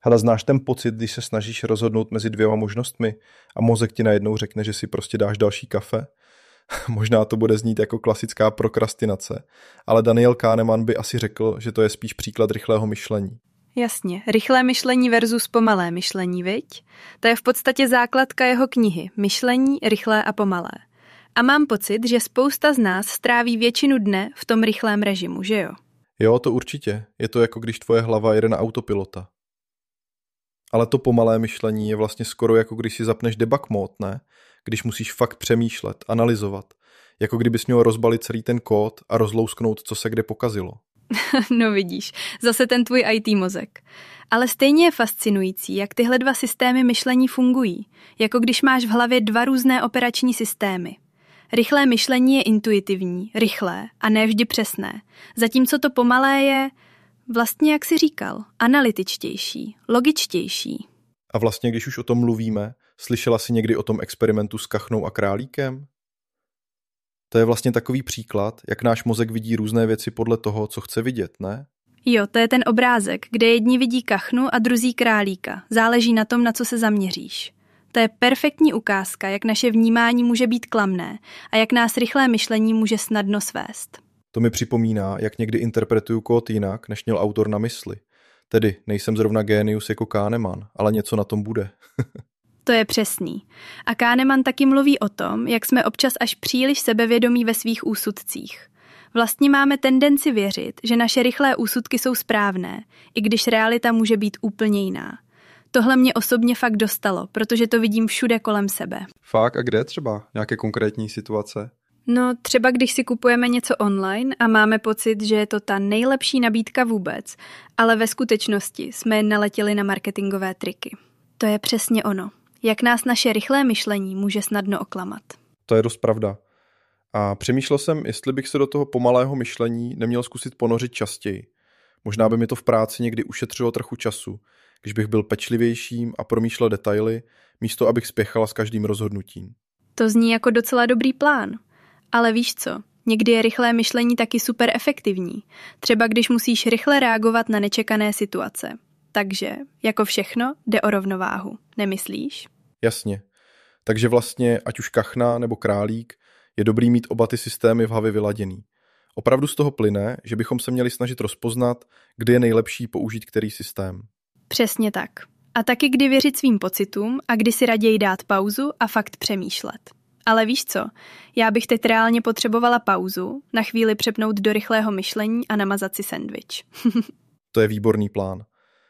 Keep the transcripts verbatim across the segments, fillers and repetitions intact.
Hele, znáš ten pocit, když se snažíš rozhodnout mezi dvěma možnostmi a mozek ti najednou řekne, že si prostě dáš další kafe? Možná to bude znít jako klasická prokrastinace, ale Daniel Kahneman by asi řekl, že to je spíš příklad rychlého myšlení. Jasně, rychlé myšlení versus pomalé myšlení, viď? To je v podstatě základka jeho knihy Myšlení, rychlé a pomalé. A mám pocit, že spousta z nás stráví většinu dne v tom rychlém režimu, že jo? Jo, to určitě. Je to jako když tvoje hlava jede na autopilota. Ale to pomalé myšlení je vlastně skoro jako když si zapneš debug mode, ne? Když musíš fakt přemýšlet, analyzovat. Jako kdybys měl rozbalit celý ten kód a rozlousknout, co se kde pokazilo. No vidíš, zase ten tvůj í té mozek. Ale stejně je fascinující, jak tyhle dva systémy myšlení fungují. Jako když máš v hlavě dva různé operační systémy. Rychlé myšlení je intuitivní, rychlé a ne vždy přesné. Zatímco to pomalé je, vlastně jak jsi říkal, analytičtější, logičtější. A vlastně, když už o tom mluvíme, slyšela jsi někdy o tom experimentu s kachnou a králíkem? To je vlastně takový příklad, jak náš mozek vidí různé věci podle toho, co chce vidět, ne? Jo, to je ten obrázek, kde jedni vidí kachnu a druzí králíka. Záleží na tom, na co se zaměříš. To je perfektní ukázka, jak naše vnímání může být klamné a jak nás rychlé myšlení může snadno svést. To mi připomíná, jak někdy interpretuju kód jinak, než měl autor na mysli. Tedy nejsem zrovna génius jako Kahneman, ale něco na tom bude. To je přesný. A Kahneman taky mluví o tom, jak jsme občas až příliš sebevědomí ve svých úsudcích. Vlastně máme tendenci věřit, že naše rychlé úsudky jsou správné, i když realita může být úplně jiná. Tohle mě osobně fakt dostalo, protože to vidím všude kolem sebe. Fakt? A kde třeba? Nějaké konkrétní situace? No třeba když si kupujeme něco online a máme pocit, že je to ta nejlepší nabídka vůbec, ale ve skutečnosti jsme jen naletěli na marketingové triky. To je přesně ono. Jak nás naše rychlé myšlení může snadno oklamat. To je dost pravda. A přemýšlel jsem, jestli bych se do toho pomalého myšlení neměl zkusit ponořit častěji. Možná by mi to v práci někdy ušetřilo trochu času, když bych byl pečlivějším a promýšlel detaily, místo abych spěchala s každým rozhodnutím. To zní jako docela dobrý plán. Ale víš co, někdy je rychlé myšlení taky super efektivní. Třeba když musíš rychle reagovat na nečekané situace. Takže, jako všechno, jde o rovnováhu. Nemyslíš? Jasně. Takže vlastně, ať už kachna nebo králík, je dobrý mít oba ty systémy v hlavě vyladěný. Opravdu z toho plyne, že bychom se měli snažit rozpoznat, kdy je nejlepší použít který systém. Přesně tak. A taky kdy věřit svým pocitům a kdy si raději dát pauzu a fakt přemýšlet. Ale víš co, já bych teď reálně potřebovala pauzu, na chvíli přepnout do rychlého myšlení a namazat si sendvič. To je výborný plán.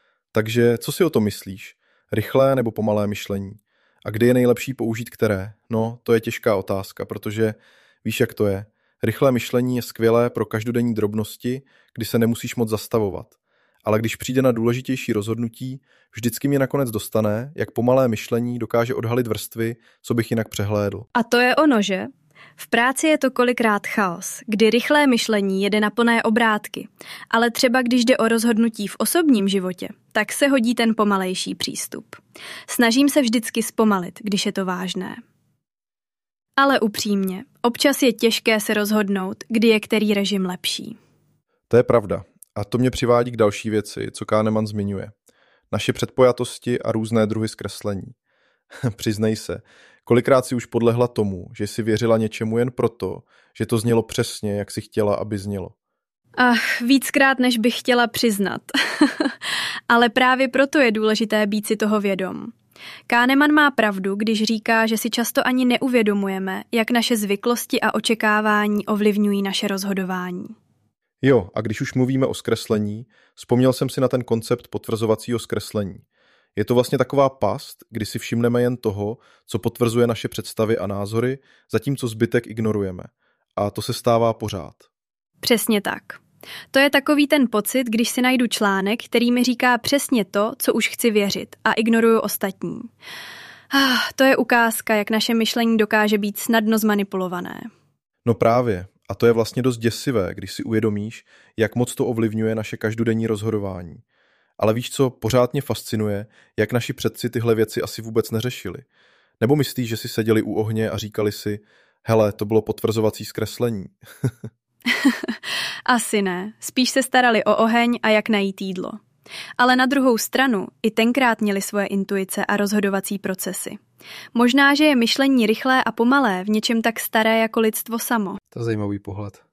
Takže co si o tom myslíš? Rychlé nebo pomalé myšlení? A kdy je nejlepší použít které? No, to je těžká otázka, protože víš, jak to je. Rychlé myšlení je skvělé pro každodenní drobnosti, kdy se nemusíš moc zastavovat. Ale když přijde na důležitější rozhodnutí, vždycky mě nakonec dostane, jak pomalé myšlení dokáže odhalit vrstvy, co bych jinak přehlédl. A to je ono, že? V práci je to kolikrát chaos, kdy rychlé myšlení jede na plné obrátky, ale třeba když jde o rozhodnutí v osobním životě, tak se hodí ten pomalejší přístup. Snažím se vždycky zpomalit, když je to vážné. Ale upřímně, občas je těžké se rozhodnout, kdy je který režim lepší. To je pravda. A to mě přivádí k další věci, co Kahneman zmiňuje. Naše předpojatosti a různé druhy zkreslení. Přiznej se, kolikrát si už podlehla tomu, že si věřila něčemu jen proto, že to znělo přesně, jak si chtěla, aby znělo. Ach, víckrát, než bych chtěla přiznat. Ale právě proto je důležité být si toho vědom. Kahneman má pravdu, když říká, že si často ani neuvědomujeme, jak naše zvyklosti a očekávání ovlivňují naše rozhodování. Jo, a když už mluvíme o zkreslení, vzpomněl jsem si na ten koncept potvrzovacího zkreslení. Je to vlastně taková past, kdy si všimneme jen toho, co potvrzuje naše představy a názory, zatímco zbytek ignorujeme. A to se stává pořád. Přesně tak. To je takový ten pocit, když si najdu článek, který mi říká přesně to, co už chci věřit, a ignoruju ostatní. Ah, to je ukázka, jak naše myšlení dokáže být snadno zmanipulované. No právě. A to je vlastně dost děsivé, když si uvědomíš, jak moc to ovlivňuje naše každodenní rozhodování. Ale víš co, pořád mě fascinuje, jak naši předci tyhle věci asi vůbec neřešili. Nebo myslíš, že si seděli u ohně a říkali si, hele, to bylo potvrzovací zkreslení? Asi ne. Spíš se starali o oheň a jak najít jídlo. Ale na druhou stranu i tenkrát měli svoje intuice a rozhodovací procesy. Možná, že je myšlení rychlé a pomalé v něčem tak staré jako lidstvo samo. To je zajímavý pohled.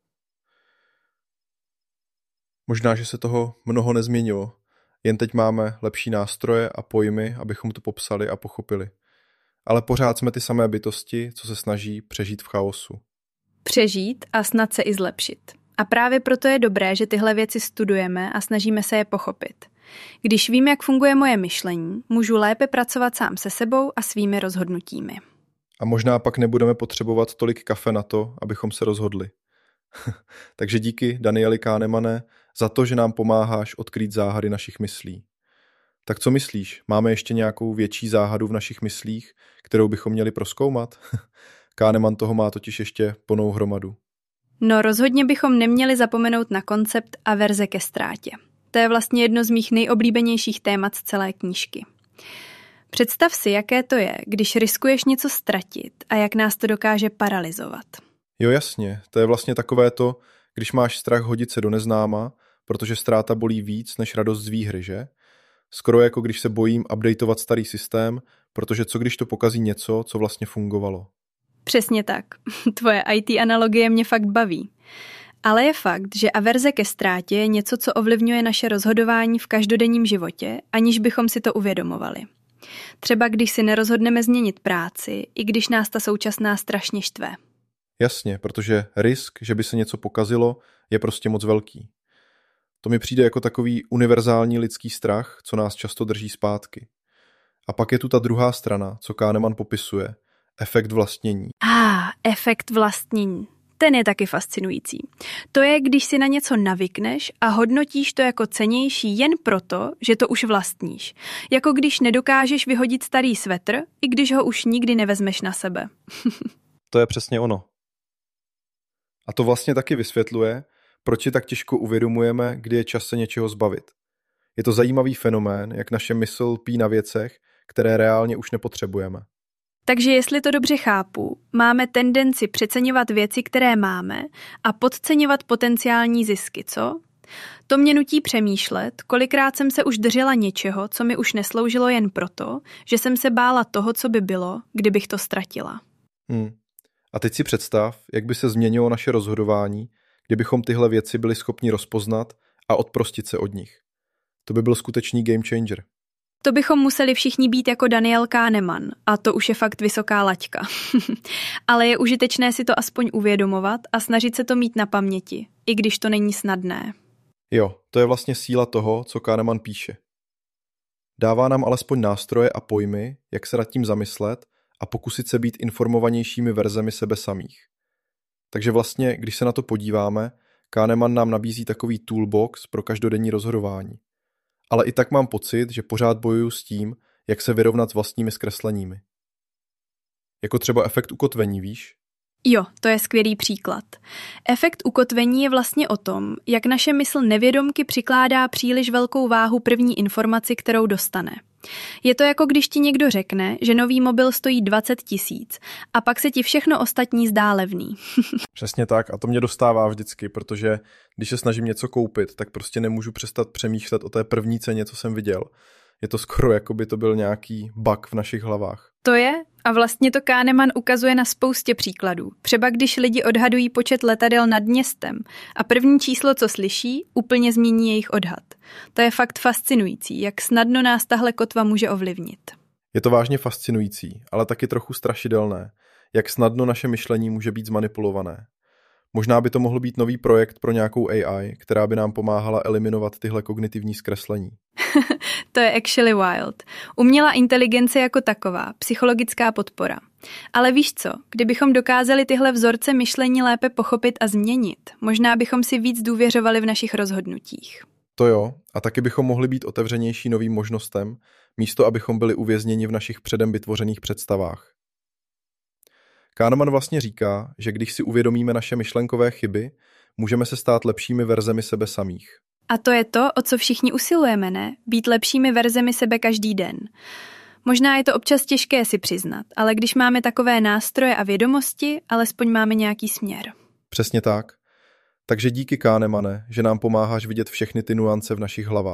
Možná, že se toho mnoho nezměnilo. Jen teď máme lepší nástroje a pojmy, abychom to popsali a pochopili. Ale pořád jsme ty samé bytosti, co se snaží přežít v chaosu. Přežít a snad se i zlepšit. A právě proto je dobré, že tyhle věci studujeme a snažíme se je pochopit. Když vím, jak funguje moje myšlení, můžu lépe pracovat sám se sebou a svými rozhodnutími. A možná pak nebudeme potřebovat tolik kafe na to, abychom se rozhodli. Takže díky, Danieli Kahnemane, za to, že nám pomáháš odkrýt záhady našich myslí. Tak co myslíš? Máme ještě nějakou větší záhadu v našich myslích, kterou bychom měli prozkoumat? Kahneman toho má totiž ještě plnou hromadu. No rozhodně bychom neměli zapomenout na koncept averze ke ztrátě. To je vlastně jedno z mých nejoblíbenějších témat z celé knížky. Představ si, jaké to je, když riskuješ něco ztratit a jak nás to dokáže paralyzovat. Jo jasně, to je vlastně takové to, když máš strach hodit se do neznáma, protože ztráta bolí víc než radost z výhry, že? Skoro jako když se bojím updateovat starý systém, protože co když to pokazí něco, co vlastně fungovalo. Přesně tak. Tvoje í té analogie mě fakt baví. Ale je fakt, že averze ke ztrátě je něco, co ovlivňuje naše rozhodování v každodenním životě, aniž bychom si to uvědomovali. Třeba když si nerozhodneme změnit práci, i když nás ta současná strašně štve. Jasně, protože risk, že by se něco pokazilo, je prostě moc velký. To mi přijde jako takový univerzální lidský strach, co nás často drží zpátky. A pak je tu ta druhá strana, co Kahneman popisuje, efekt vlastnění. Ah, efekt vlastnění. Ten je taky fascinující. To je, když si na něco navykneš a hodnotíš to jako cennější jen proto, že to už vlastníš. Jako když nedokážeš vyhodit starý svetr, i když ho už nikdy nevezmeš na sebe. To je přesně ono. A to vlastně taky vysvětluje, proč si tak těžko uvědomujeme, kdy je čas se něčeho zbavit. Je to zajímavý fenomén, jak naše mysl lpí na věcech, které reálně už nepotřebujeme. Takže jestli to dobře chápu, máme tendenci přeceňovat věci, které máme a podceňovat potenciální zisky, co? To mě nutí přemýšlet, kolikrát jsem se už držela něčeho, co mi už nesloužilo jen proto, že jsem se bála toho, co by bylo, kdybych to ztratila. Hmm. A teď si představ, jak by se změnilo naše rozhodování, kdybychom tyhle věci byli schopni rozpoznat a odprostit se od nich. To by byl skutečný game changer. To bychom museli všichni být jako Daniel Kahneman a to už je fakt vysoká laťka. Ale je užitečné si to aspoň uvědomovat a snažit se to mít na paměti, i když to není snadné. Jo, to je vlastně síla toho, co Kahneman píše. Dává nám alespoň nástroje a pojmy, jak se nad tím zamyslet a pokusit se být informovanějšími verzemi sebe samých. Takže vlastně, když se na to podíváme, Kahneman nám nabízí takový toolbox pro každodenní rozhodování. Ale i tak mám pocit, že pořád bojuju s tím, jak se vyrovnat s vlastními zkresleními. Jako třeba efekt ukotvení, víš? Jo, to je skvělý příklad. Efekt ukotvení je vlastně o tom, jak naše mysl nevědomky přikládá příliš velkou váhu první informaci, kterou dostane. Je to jako když ti někdo řekne, že nový mobil stojí dvacet tisíc a pak se ti všechno ostatní zdá levný. Přesně tak a to mě dostává vždycky, protože když se snažím něco koupit, tak prostě nemůžu přestat přemýšlet o té první ceně, co jsem viděl. Je to skoro, jako by to byl nějaký bug v našich hlavách. To je a vlastně to Kahneman ukazuje na spoustě příkladů. Třeba když lidi odhadují počet letadel nad městem a první číslo, co slyší, úplně změní jejich odhad. To je fakt fascinující, jak snadno nás tahle kotva může ovlivnit. Je to vážně fascinující, ale taky trochu strašidelné, jak snadno naše myšlení může být zmanipulované. Možná by to mohl být nový projekt pro nějakou á í, která by nám pomáhala eliminovat tyhle kognitivní zkreslení. To je actually wild. Umělá inteligence jako taková, psychologická podpora. Ale víš co, kdybychom dokázali tyhle vzorce myšlení lépe pochopit a změnit, možná bychom si víc důvěřovali v našich rozhodnutích. To jo, a taky bychom mohli být otevřenější novým možnostem, místo abychom byli uvězněni v našich předem vytvořených představách. Kahneman vlastně říká, že když si uvědomíme naše myšlenkové chyby, můžeme se stát lepšími verzemi sebe samých. A to je to, o co všichni usilujeme, ne? Být lepšími verzemi sebe každý den. Možná je to občas těžké si přiznat, ale když máme takové nástroje a vědomosti, alespoň máme nějaký směr. Přesně tak. Takže díky, Kahnemane, že nám pomáháš vidět všechny ty nuance v našich hlavách.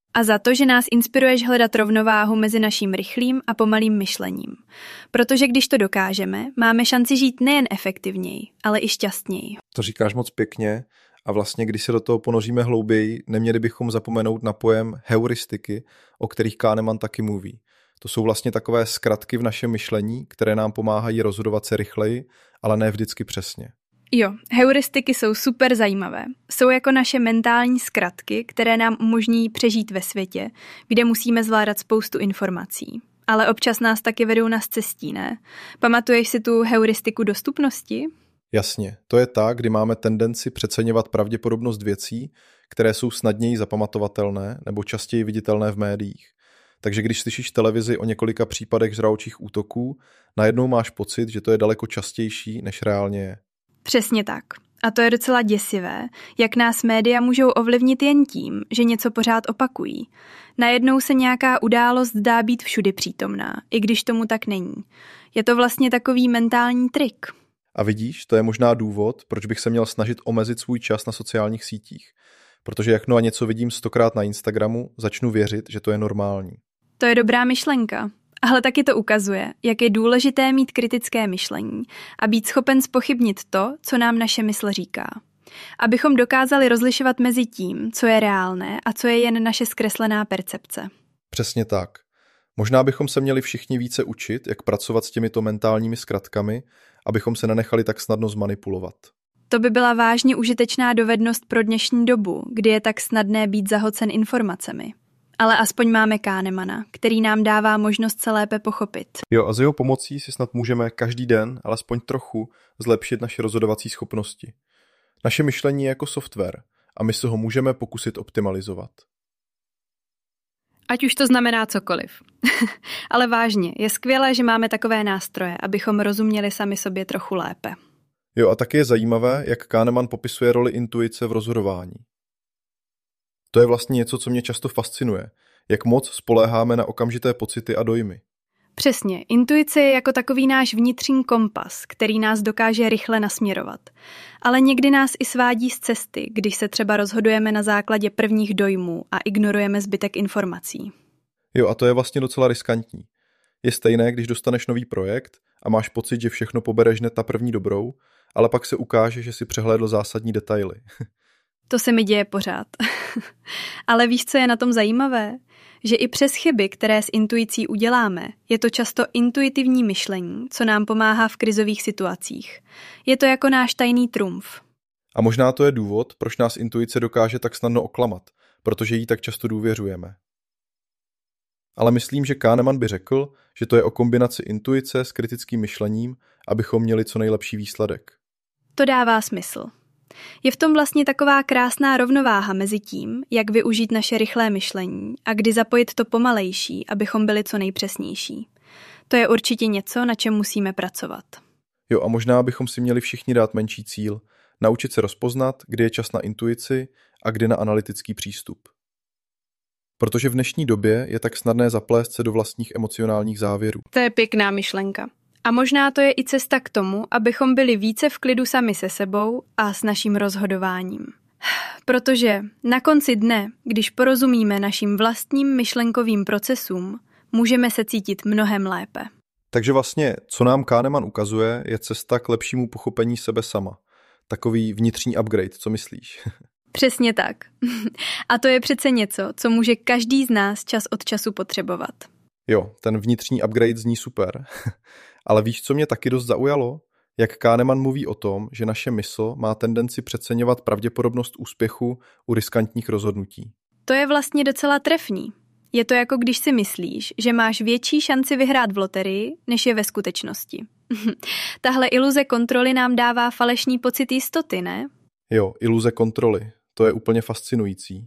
A za to, že nás inspiruješ hledat rovnováhu mezi naším rychlým a pomalým myšlením. Protože když to dokážeme, máme šanci žít nejen efektivněji, ale i šťastněji. To říkáš moc pěkně a vlastně, když se do toho ponoříme hlouběji, neměli bychom zapomenout na pojem heuristiky, o kterých Kahneman taky mluví. To jsou vlastně takové zkratky v našem myšlení, které nám pomáhají rozhodovat se rychleji, ale ne vždycky přesně. Jo, heuristiky jsou super zajímavé. Jsou jako naše mentální zkratky, které nám umožní přežít ve světě, kde musíme zvládat spoustu informací. Ale občas nás taky vedou na scestí, ne? Pamatuješ si tu heuristiku dostupnosti? Jasně, to je ta, kdy máme tendenci přeceňovat pravděpodobnost věcí, které jsou snadněji zapamatovatelné nebo častěji viditelné v médiích. Takže když slyšíš televizi o několika případech žraločích útoků, najednou máš pocit, že to je daleko častější, než reálně je. Přesně tak. A to je docela děsivé, jak nás média můžou ovlivnit jen tím, že něco pořád opakují. Najednou se nějaká událost zdá být všudy přítomná, i když tomu tak není. Je to vlastně takový mentální trik. A vidíš, to je možná důvod, proč bych se měl snažit omezit svůj čas na sociálních sítích. Protože jak no a něco vidím stokrát na Instagramu, začnu věřit, že to je normální. To je dobrá myšlenka. Ale taky to ukazuje, jak je důležité mít kritické myšlení a být schopen zpochybnit to, co nám naše mysl říká. Abychom dokázali rozlišovat mezi tím, co je reálné a co je jen naše zkreslená percepce. Přesně tak. Možná bychom se měli všichni více učit, jak pracovat s těmito mentálními zkratkami, abychom se nenechali tak snadno zmanipulovat. To by byla vážně užitečná dovednost pro dnešní dobu, kdy je tak snadné být zahlcen informacemi. Ale aspoň máme Kahnemana, který nám dává možnost se lépe pochopit. Jo, a s jeho pomocí si snad můžeme každý den, alespoň trochu, zlepšit naše rozhodovací schopnosti. Naše myšlení je jako software a my se ho můžeme pokusit optimalizovat. Ať už to znamená cokoliv. Ale vážně, je skvělé, že máme takové nástroje, abychom rozuměli sami sobě trochu lépe. Jo, a taky je zajímavé, jak Kahneman popisuje roli intuice v rozhodování. To je vlastně něco, co mě často fascinuje, jak moc spoléháme na okamžité pocity a dojmy. Přesně, intuice je jako takový náš vnitřní kompas, který nás dokáže rychle nasměrovat. Ale někdy nás i svádí z cesty, když se třeba rozhodujeme na základě prvních dojmů a ignorujeme zbytek informací. Jo, a to je vlastně docela riskantní. Je stejné, když dostaneš nový projekt a máš pocit, že všechno pobereš hned na první dobrou, ale pak se ukáže, že si přehlédl zásadní detaily. To se mi děje pořád. Ale víš, co je na tom zajímavé? Že i přes chyby, které s intuicí uděláme, je to často intuitivní myšlení, co nám pomáhá v krizových situacích. Je to jako náš tajný trumf. A možná to je důvod, proč nás intuice dokáže tak snadno oklamat, protože jí tak často důvěřujeme. Ale myslím, že Kahneman by řekl, že to je o kombinaci intuice s kritickým myšlením, abychom měli co nejlepší výsledek. To dává smysl. Je v tom vlastně taková krásná rovnováha mezi tím, jak využít naše rychlé myšlení a kdy zapojit to pomalejší, abychom byli co nejpřesnější. To je určitě něco, na čem musíme pracovat. Jo, a možná bychom si měli všichni dát menší cíl, naučit se rozpoznat, kdy je čas na intuici a kdy na analytický přístup. Protože v dnešní době je tak snadné zaplést se do vlastních emocionálních závěrů. To je pěkná myšlenka. A možná to je i cesta k tomu, abychom byli více v klidu sami se sebou a s naším rozhodováním. Protože na konci dne, když porozumíme našim vlastním myšlenkovým procesům, můžeme se cítit mnohem lépe. Takže vlastně, co nám Kahneman ukazuje, je cesta k lepšímu pochopení sebe sama. Takový vnitřní upgrade, co myslíš? Přesně tak. A to je přece něco, co může každý z nás čas od času potřebovat. Jo, ten vnitřní upgrade zní super. Ale víš, co mě taky dost zaujalo? Jak Kahneman mluví o tom, že naše mysl má tendenci přeceňovat pravděpodobnost úspěchu u riskantních rozhodnutí. To je vlastně docela trefný. Je to jako když si myslíš, že máš větší šanci vyhrát v loterii, než je ve skutečnosti. Tahle iluze kontroly nám dává falešný pocit jistoty, ne? Jo, iluze kontroly. To je úplně fascinující.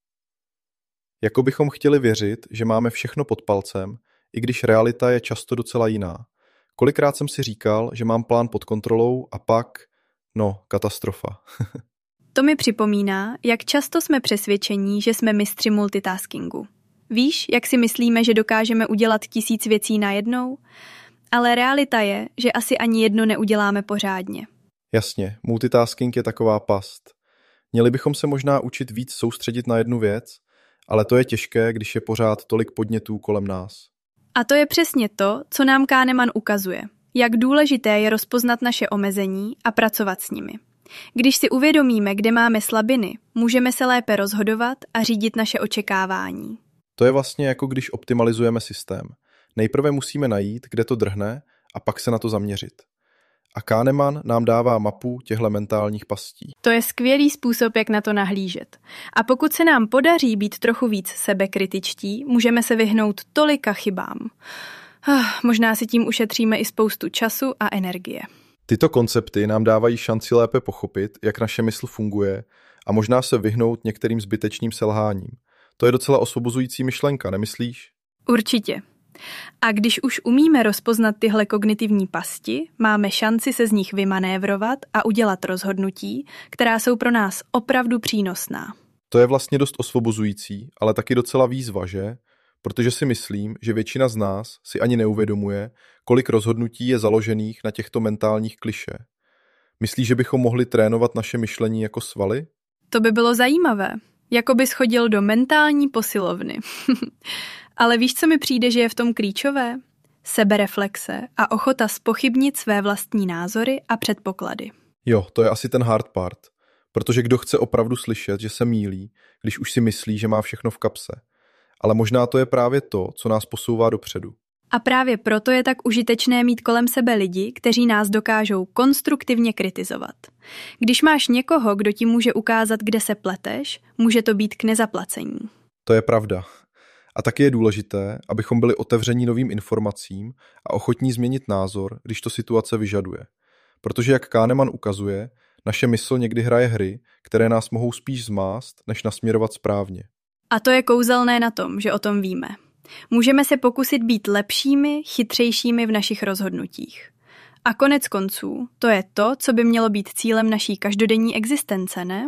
Jako bychom chtěli věřit, že máme všechno pod palcem, i když realita je často docela jiná. Kolikrát jsem si říkal, že mám plán pod kontrolou a pak, no, katastrofa. To mi připomíná, jak často jsme přesvědčení, že jsme mistři multitaskingu. Víš, jak si myslíme, že dokážeme udělat tisíc věcí najednou? Ale realita je, že asi ani jedno neuděláme pořádně. Jasně, multitasking je taková past. Měli bychom se možná učit víc soustředit na jednu věc Ale to je těžké, když je pořád tolik podnětů kolem nás. A to je přesně to, co nám Kahneman ukazuje. Jak důležité je rozpoznat naše omezení a pracovat s nimi. Když si uvědomíme, kde máme slabiny, můžeme se lépe rozhodovat a řídit naše očekávání. To je vlastně jako když optimalizujeme systém. Nejprve musíme najít, kde to drhne, a pak se na to zaměřit. A Kahneman nám dává mapu těchto mentálních pastí. To je skvělý způsob, jak na to nahlížet. A pokud se nám podaří být trochu víc sebekritičtí, můžeme se vyhnout tolika chybám. Možná si tím ušetříme i spoustu času a energie. Tyto koncepty nám dávají šanci lépe pochopit, jak naše mysl funguje a možná se vyhnout některým zbytečným selháním. To je docela osvobozující myšlenka, nemyslíš? Určitě. A když už umíme rozpoznat tyhle kognitivní pasti, máme šanci se z nich vymanévrovat a udělat rozhodnutí, která jsou pro nás opravdu přínosná. To je vlastně dost osvobozující, ale taky docela výzva, že? Protože si myslím, že většina z nás si ani neuvědomuje, kolik rozhodnutí je založených na těchto mentálních klišé. Myslíš, že bychom mohli trénovat naše myšlení jako svaly? To by bylo zajímavé. Jako bys chodil do mentální posilovny. Ale víš, co mi přijde, že je v tom klíčové? Sebereflexe a ochota zpochybnit své vlastní názory a předpoklady. Jo, to je asi ten hard part. Protože kdo chce opravdu slyšet, že se mýlí, když už si myslí, že má všechno v kapse. Ale možná to je právě to, co nás posouvá dopředu. A právě proto je tak užitečné mít kolem sebe lidi, kteří nás dokážou konstruktivně kritizovat. Když máš někoho, kdo ti může ukázat, kde se pleteš, může to být k nezaplacení. To je pravda. A taky je důležité, abychom byli otevření novým informacím a ochotní změnit názor, když to situace vyžaduje. Protože jak Kahneman ukazuje, naše mysl někdy hraje hry, které nás mohou spíš zmást, než nasměrovat správně. A to je kouzelné na tom, že o tom víme. Můžeme se pokusit být lepšími, chytřejšími v našich rozhodnutích. A konec konců, to je to, co by mělo být cílem naší každodenní existence, ne?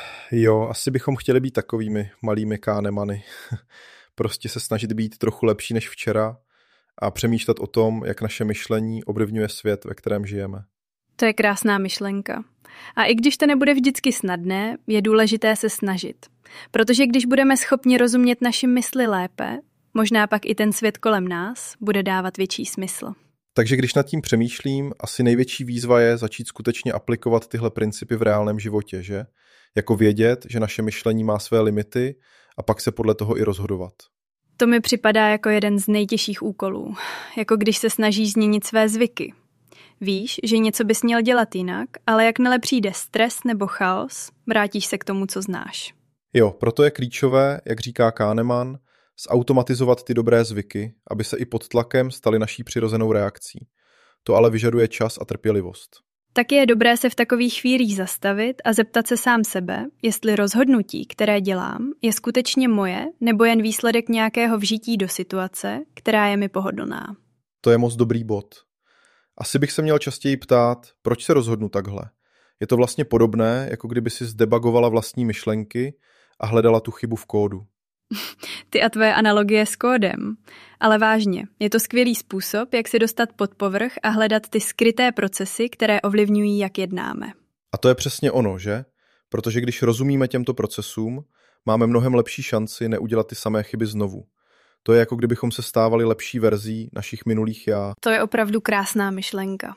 Jo, asi bychom chtěli být takovými malými Kahnemany. Prostě se snažit být trochu lepší než včera a přemýšlet o tom, jak naše myšlení ovlivňuje svět, ve kterém žijeme. To je krásná myšlenka. A i když to nebude vždycky snadné, je důležité se snažit. Protože když budeme schopni rozumět naši mysli lépe, možná pak i ten svět kolem nás bude dávat větší smysl. Takže když nad tím přemýšlím, asi největší výzva je začít skutečně aplikovat tyhle principy v reálném životě, že? Jako vědět, že naše myšlení má své limity a pak se podle toho i rozhodovat. To mi připadá jako jeden z nejtěžších úkolů. Jako když se snažíš změnit své zvyky. Víš, že něco bys měl dělat jinak, ale jakmile přijde stres nebo chaos, vrátíš se k tomu, co znáš. Jo, proto je klíčové, jak říká Kahneman, zautomatizovat ty dobré zvyky, aby se i pod tlakem staly naší přirozenou reakcí. To ale vyžaduje čas a trpělivost. Taky je dobré se v takových chvílích zastavit a zeptat se sám sebe, jestli rozhodnutí, které dělám, je skutečně moje nebo jen výsledek nějakého vžití do situace, která je mi pohodlná. To je moc dobrý bod. Asi bych se měl častěji ptát, proč se rozhodnu takhle. Je to vlastně podobné, jako kdyby si zdebugovala vlastní myšlenky a hledala tu chybu v kódu. Ty a tvoje analogie s kódem. Ale vážně, je to skvělý způsob, jak si dostat pod povrch a hledat ty skryté procesy, které ovlivňují, jak jednáme. A to je přesně ono, že? Protože když rozumíme těmto procesům, máme mnohem lepší šanci neudělat ty samé chyby znovu. To je jako kdybychom se stávali lepší verzí našich minulých já. To je opravdu krásná myšlenka.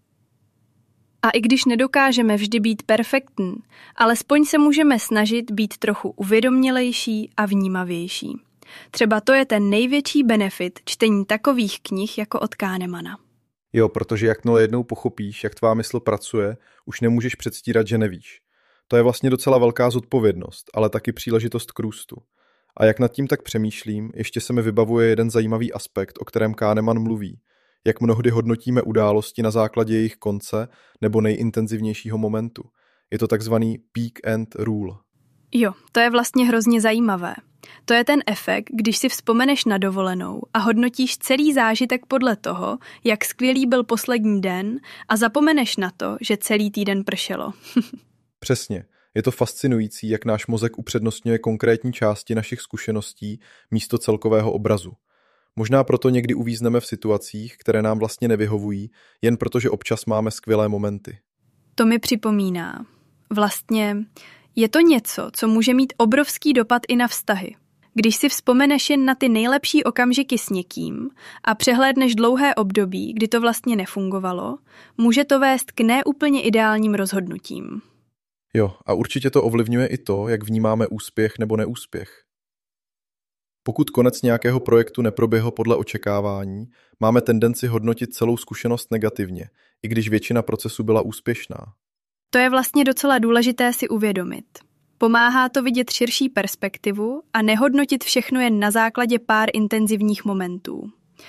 A i když nedokážeme vždy být perfektní, alespoň se můžeme snažit být trochu uvědomělejší a vnímavější. Třeba to je ten největší benefit čtení takových knih jako od Kahnemana. Jo, protože jakmile jednou pochopíš, jak tvá mysl pracuje, už nemůžeš předstírat, že nevíš. To je vlastně docela velká zodpovědnost, ale taky příležitost k růstu. A jak nad tím tak přemýšlím, ještě se mi vybavuje jeden zajímavý aspekt, o kterém Kahneman mluví. Jak mnohdy hodnotíme události na základě jejich konce nebo nejintenzivnějšího momentu. Je to takzvaný peak end rule. Jo, to je vlastně hrozně zajímavé. To je ten efekt, když si vzpomeneš na dovolenou a hodnotíš celý zážitek podle toho, jak skvělý byl poslední den a zapomeneš na to, že celý týden pršelo. Přesně. Je to fascinující, jak náš mozek upřednostňuje konkrétní části našich zkušeností místo celkového obrazu. Možná proto někdy uvízneme v situacích, které nám vlastně nevyhovují, jen protože občas máme skvělé momenty. To mi připomíná. Vlastně je to něco, co může mít obrovský dopad i na vztahy. Když si vzpomeneš jen na ty nejlepší okamžiky s někým a přehlédneš dlouhé období, kdy to vlastně nefungovalo, může to vést k neúplně ideálním rozhodnutím. Jo, a určitě to ovlivňuje i to, jak vnímáme úspěch nebo neúspěch. Pokud konec nějakého projektu neproběhl podle očekávání, máme tendenci hodnotit celou zkušenost negativně, i když většina procesu byla úspěšná. To je vlastně docela důležité si uvědomit. Pomáhá to vidět širší perspektivu a nehodnotit všechno jen na základě pár intenzivních momentů.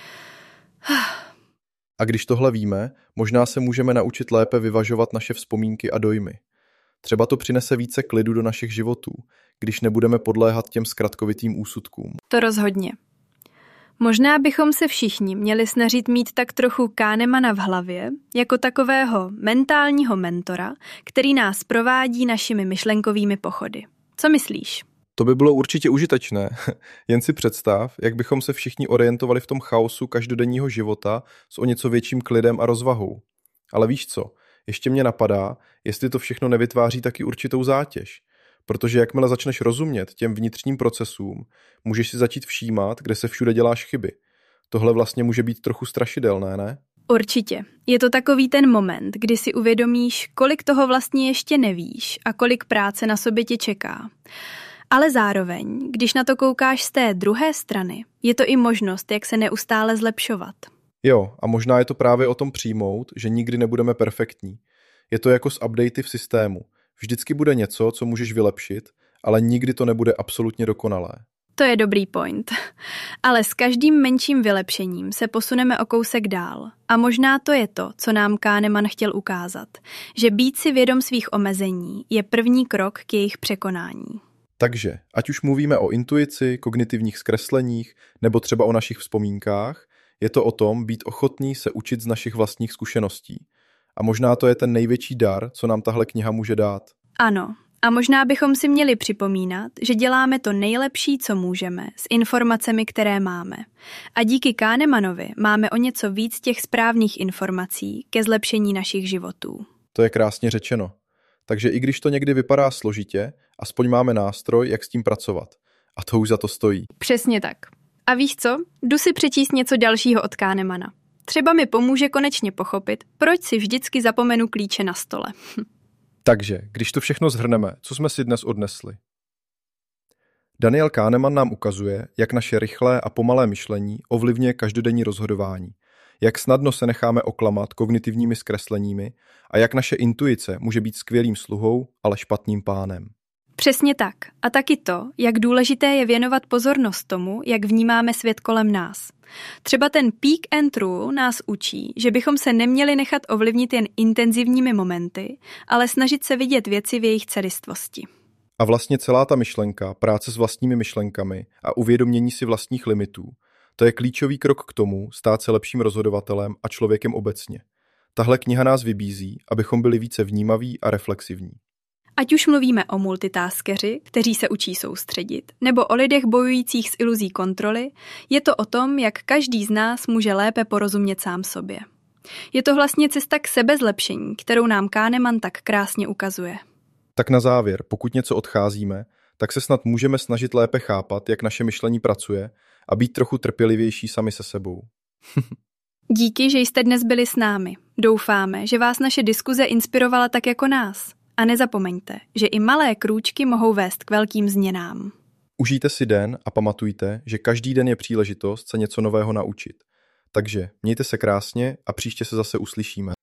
A když tohle víme, možná se můžeme naučit lépe vyvažovat naše vzpomínky a dojmy. Třeba to přinese více klidu do našich životů, když nebudeme podléhat těm zkratkovitým úsudkům. To rozhodně. Možná bychom se všichni měli snažit mít tak trochu Kahnemana v hlavě, jako takového mentálního mentora, který nás provádí našimi myšlenkovými pochody. Co myslíš? To by bylo určitě užitečné. Jen si představ, jak bychom se všichni orientovali v tom chaosu každodenního života s o něco větším klidem a rozvahou. Ale víš co? Ještě mě napadá, jestli to všechno nevytváří taky určitou zátěž. Protože jakmile začneš rozumět těm vnitřním procesům, můžeš si začít všímat, kde se všude děláš chyby. Tohle vlastně může být trochu strašidelné, ne? Určitě. Je to takový ten moment, kdy si uvědomíš, kolik toho vlastně ještě nevíš a kolik práce na sobě tě čeká. Ale zároveň, když na to koukáš z té druhé strany, je to i možnost, jak se neustále zlepšovat. Jo, a možná je to právě o tom přijmout, že nikdy nebudeme perfektní. Je to jako s updaty v systému. Vždycky bude něco, co můžeš vylepšit, ale nikdy to nebude absolutně dokonalé. To je dobrý point. Ale s každým menším vylepšením se posuneme o kousek dál. A možná to je to, co nám Kahneman chtěl ukázat. Že být si vědom svých omezení je první krok k jejich překonání. Takže, ať už mluvíme o intuici, kognitivních zkresleních nebo třeba o našich vzpomínkách, je to o tom být ochotný se učit z našich vlastních zkušeností. A možná to je ten největší dar, co nám tahle kniha může dát. Ano, a možná bychom si měli připomínat, že děláme to nejlepší, co můžeme, s informacemi, které máme. A díky Kahnemanovi máme o něco víc těch správných informací ke zlepšení našich životů. To je krásně řečeno. Takže i když to někdy vypadá složitě, aspoň máme nástroj, jak s tím pracovat. A to už za to stojí. Přesně tak. A víš co? Jdu si přečíst něco dalšího od Kahnemana. Třeba mi pomůže konečně pochopit, proč si vždycky zapomenu klíče na stole. Takže, když to všechno shrneme, co jsme si dnes odnesli? Daniel Kahneman nám ukazuje, jak naše rychlé a pomalé myšlení ovlivňuje každodenní rozhodování, jak snadno se necháme oklamat kognitivními zkresleními a jak naše intuice může být skvělým sluhou, ale špatným pánem. Přesně tak. A taky to, jak důležité je věnovat pozornost tomu, jak vnímáme svět kolem nás. Třeba ten peak and rule nás učí, že bychom se neměli nechat ovlivnit jen intenzivními momenty, ale snažit se vidět věci v jejich celistvosti. A vlastně celá ta myšlenka, práce s vlastními myšlenkami a uvědomění si vlastních limitů, to je klíčový krok k tomu stát se lepším rozhodovatelem a člověkem obecně. Tahle kniha nás vybízí, abychom byli více vnímaví a reflexivní. Ať už mluvíme o multitaskeři, kteří se učí soustředit, nebo o lidech bojujících s iluzí kontroly, je to o tom, jak každý z nás může lépe porozumět sám sobě. Je to vlastně cesta k sebezlepšení, kterou nám Kahneman tak krásně ukazuje. Tak na závěr, pokud něco odcházíme, tak se snad můžeme snažit lépe chápat, jak naše myšlení pracuje a být trochu trpělivější sami se sebou. Díky, že jste dnes byli s námi. Doufáme, že vás naše diskuze inspirovala tak jako nás. A nezapomeňte, že i malé krůčky mohou vést k velkým změnám. Užijte si den a pamatujte, že každý den je příležitost se něco nového naučit. Takže mějte se krásně a příště se zase uslyšíme.